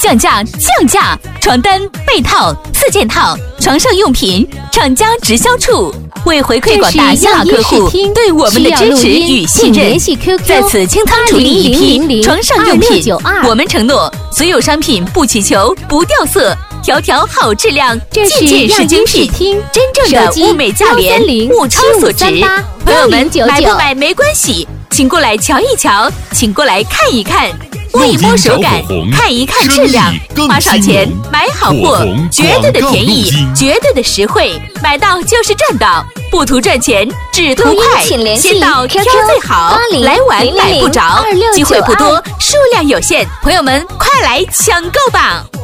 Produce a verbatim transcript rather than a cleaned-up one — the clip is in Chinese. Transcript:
降价降价！床单、被套、四件套、床上用品，厂家直销处。为回馈广大新老客户对我们的支持与信任，在此清仓处理一批床上用品。我们承诺，所有商品不起球、不掉色，条条好质量，件件是精品，真正的物美价廉，物超所值。朋友们，买不买没关系，请过来瞧一瞧，请过来看一看。摸一摸手感，看一看质量，花少钱买好货，绝对的便宜，绝对的实惠，买到就是赚到，不图赚钱，只图快，先到挑最好，来晚买不着，机会不多，数量有限，朋友们快来抢购吧！